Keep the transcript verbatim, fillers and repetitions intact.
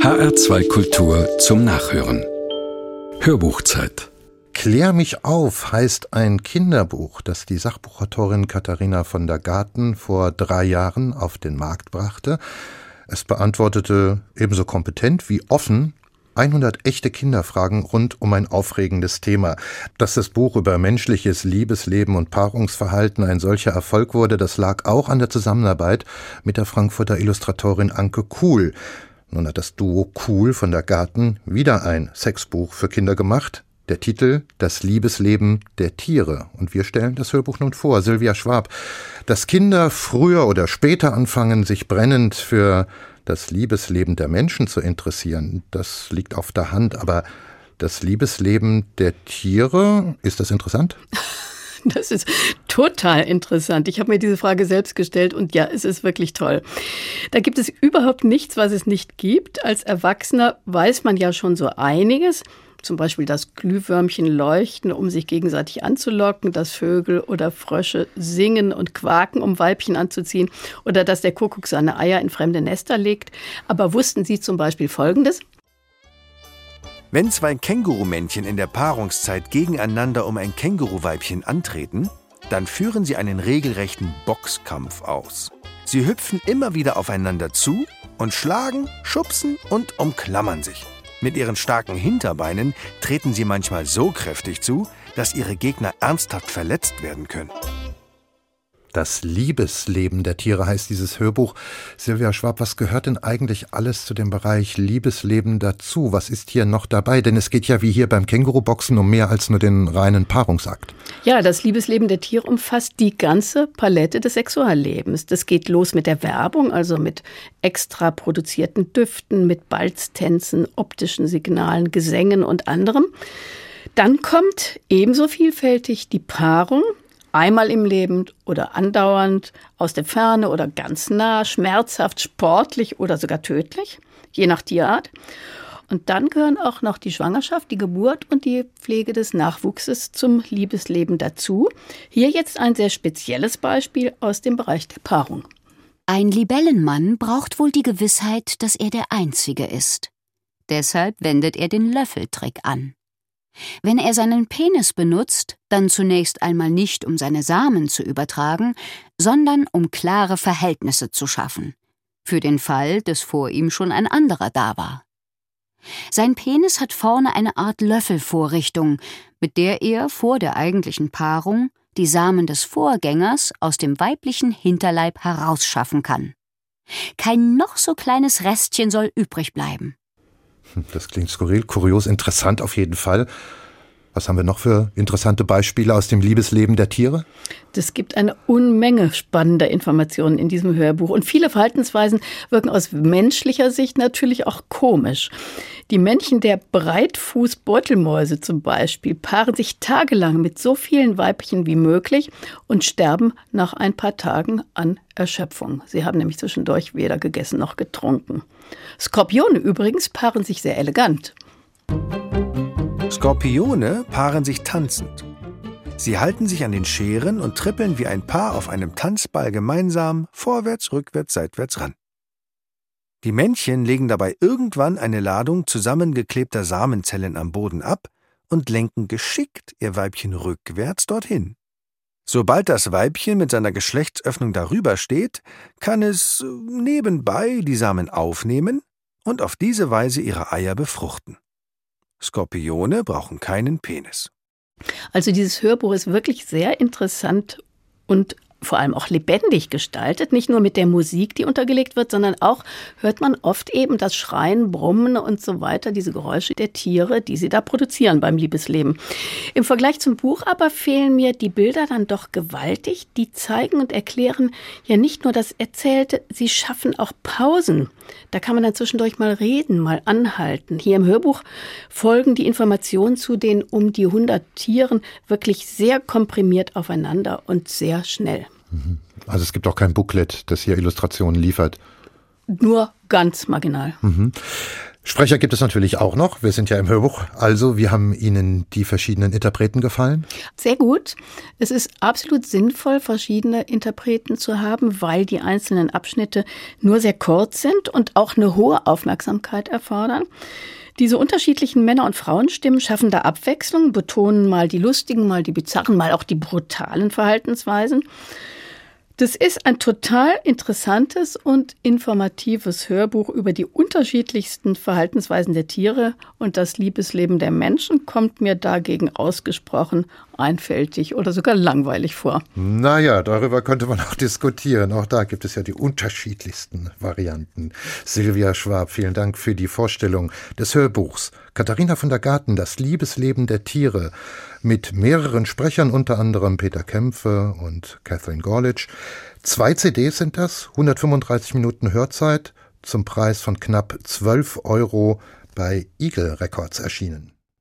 H R zwei Kultur zum Nachhören. Hörbuchzeit. Klär mich auf heißt ein Kinderbuch, das die Sachbuchautorin Katharina von der Gaaten vor drei Jahren auf den Markt brachte. Es beantwortete ebenso kompetent wie offen hundert echte Kinderfragen rund um ein aufregendes Thema. Dass das Buch über menschliches Liebesleben und Paarungsverhalten ein solcher Erfolg wurde, das lag auch an der Zusammenarbeit mit der Frankfurter Illustratorin Anke Kuhl. Nun hat das Duo Kuhl von der Gaaten wieder ein Sexbuch für Kinder gemacht. Der Titel »Das Liebesleben der Tiere«. Und wir stellen das Hörbuch nun vor. Sylvia Schwab. Dass Kinder früher oder später anfangen, sich brennend für das Liebesleben der Menschen zu interessieren, das liegt auf der Hand. Aber das Liebesleben der Tiere, ist das interessant? Das ist total interessant. Ich habe mir diese Frage selbst gestellt und ja, es ist wirklich toll. Da gibt es überhaupt nichts, was es nicht gibt. Als Erwachsener weiß man ja schon so einiges. Zum Beispiel, dass Glühwürmchen leuchten, um sich gegenseitig anzulocken, dass Vögel oder Frösche singen und quaken, um Weibchen anzuziehen, oder dass der Kuckuck seine Eier in fremde Nester legt. Aber wussten Sie zum Beispiel Folgendes? Wenn zwei Kängurumännchen in der Paarungszeit gegeneinander um ein Känguruweibchen antreten, dann führen sie einen regelrechten Boxkampf aus. Sie hüpfen immer wieder aufeinander zu und schlagen, schubsen und umklammern sich. Mit ihren starken Hinterbeinen treten sie manchmal so kräftig zu, dass ihre Gegner ernsthaft verletzt werden können. Das Liebesleben der Tiere heißt dieses Hörbuch. Sylvia Schwab, was gehört denn eigentlich alles zu dem Bereich Liebesleben dazu? Was ist hier noch dabei? Denn es geht ja wie hier beim Känguruboxen um mehr als nur den reinen Paarungsakt. Ja, das Liebesleben der Tiere umfasst die ganze Palette des Sexuallebens. Das geht los mit der Werbung, also mit extra produzierten Düften, mit Balztänzen, optischen Signalen, Gesängen und anderem. Dann kommt ebenso vielfältig die Paarung. Einmal im Leben oder andauernd, aus der Ferne oder ganz nah, schmerzhaft, sportlich oder sogar tödlich, je nach Tierart. Und dann gehören auch noch die Schwangerschaft, die Geburt und die Pflege des Nachwuchses zum Liebesleben dazu. Hier jetzt ein sehr spezielles Beispiel aus dem Bereich der Paarung. Ein Libellenmann braucht wohl die Gewissheit, dass er der Einzige ist. Deshalb wendet er den Löffeltrick an. Wenn er seinen Penis benutzt, dann zunächst einmal nicht, um seine Samen zu übertragen, sondern um klare Verhältnisse zu schaffen. Für den Fall, dass vor ihm schon ein anderer da war. Sein Penis hat vorne eine Art Löffelvorrichtung, mit der er vor der eigentlichen Paarung die Samen des Vorgängers aus dem weiblichen Hinterleib herausschaffen kann. Kein noch so kleines Restchen soll übrig bleiben. Das klingt skurril, kurios, interessant auf jeden Fall. Was haben wir noch für interessante Beispiele aus dem Liebesleben der Tiere? Es gibt eine Unmenge spannender Informationen in diesem Hörbuch. Und viele Verhaltensweisen wirken aus menschlicher Sicht natürlich auch komisch. Die Männchen der Breitfußbeutelmäuse zum Beispiel paaren sich tagelang mit so vielen Weibchen wie möglich und sterben nach ein paar Tagen an Erschöpfung. Sie haben nämlich zwischendurch weder gegessen noch getrunken. Skorpione übrigens paaren sich sehr elegant. Skorpione paaren sich tanzend. Sie halten sich an den Scheren und trippeln wie ein Paar auf einem Tanzball gemeinsam vorwärts, rückwärts, seitwärts ran. Die Männchen legen dabei irgendwann eine Ladung zusammengeklebter Samenzellen am Boden ab und lenken geschickt ihr Weibchen rückwärts dorthin. Sobald das Weibchen mit seiner Geschlechtsöffnung darüber steht, kann es nebenbei die Samen aufnehmen und auf diese Weise ihre Eier befruchten. Skorpione brauchen keinen Penis. Also dieses Hörbuch ist wirklich sehr interessant und vor allem auch lebendig gestaltet. Nicht nur mit der Musik, die untergelegt wird, sondern auch hört man oft eben das Schreien, Brummen und so weiter, diese Geräusche der Tiere, die sie da produzieren beim Liebesleben. Im Vergleich zum Buch aber fehlen mir die Bilder dann doch gewaltig. Die zeigen und erklären ja nicht nur das Erzählte, sie schaffen auch Pausen. Da kann man dann zwischendurch mal reden, mal anhalten. Hier im Hörbuch folgen die Informationen zu den um die hundert Tieren wirklich sehr komprimiert aufeinander und sehr schnell. Also es gibt auch kein Booklet, das hier Illustrationen liefert. Nur ganz marginal. Mhm. Sprecher gibt es natürlich auch noch. Wir sind ja im Hörbuch. Also, wie haben Ihnen die verschiedenen Interpreten gefallen? Sehr gut. Es ist absolut sinnvoll, verschiedene Interpreten zu haben, weil die einzelnen Abschnitte nur sehr kurz sind und auch eine hohe Aufmerksamkeit erfordern. Diese unterschiedlichen Männer- und Frauenstimmen schaffen da Abwechslung, betonen mal die lustigen, mal die bizarren, mal auch die brutalen Verhaltensweisen. Das ist ein total interessantes und informatives Hörbuch über die unterschiedlichsten Verhaltensweisen der Tiere, und das Liebesleben der Menschen kommt mir dagegen ausgesprochen einfältig oder sogar langweilig vor. Naja, darüber könnte man auch diskutieren. Auch da gibt es ja die unterschiedlichsten Varianten. Silvia Schwab, vielen Dank für die Vorstellung des Hörbuchs. Katharina von der Gaaten, das Liebesleben der Tiere, mit mehreren Sprechern, unter anderem Peter Kämpfe und Catherine Gorlitsch. Zwei C Ds sind das, hundertfünfunddreißig Minuten Hörzeit, zum Preis von knapp zwölf Euro bei Eagle Records erschienen.